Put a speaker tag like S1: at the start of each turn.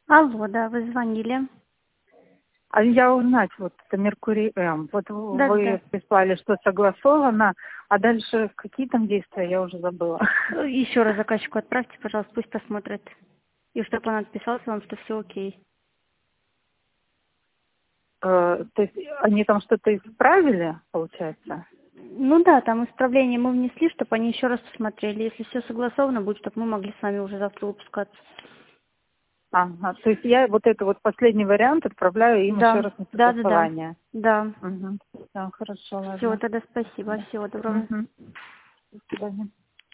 S1: Алло, да, вы звонили.
S2: А я узнать, вот это Меркурий М. Вот
S1: Да-да-да.
S2: вы прислали, что согласовано, а дальше какие там действия, я уже забыла.
S1: Еще раз заказчику отправьте, пожалуйста, пусть посмотрит. И чтобы он отписался вам, что все окей.
S2: То есть они там что-то исправили, получается?
S1: Ну да, там исправление мы внесли, чтобы они еще раз посмотрели. Если все согласовано будет, чтобы мы могли с вами уже завтра выпускаться.
S2: Ага, то есть я вот это вот последний вариант отправляю им еще
S1: Да,
S2: раз на
S1: да.
S2: согласование.
S1: Да.
S2: Угу. Да, хорошо,
S1: Все,
S2: ладно.
S1: тогда спасибо.
S2: Да.
S1: Всего доброго.
S2: Угу. До свидания.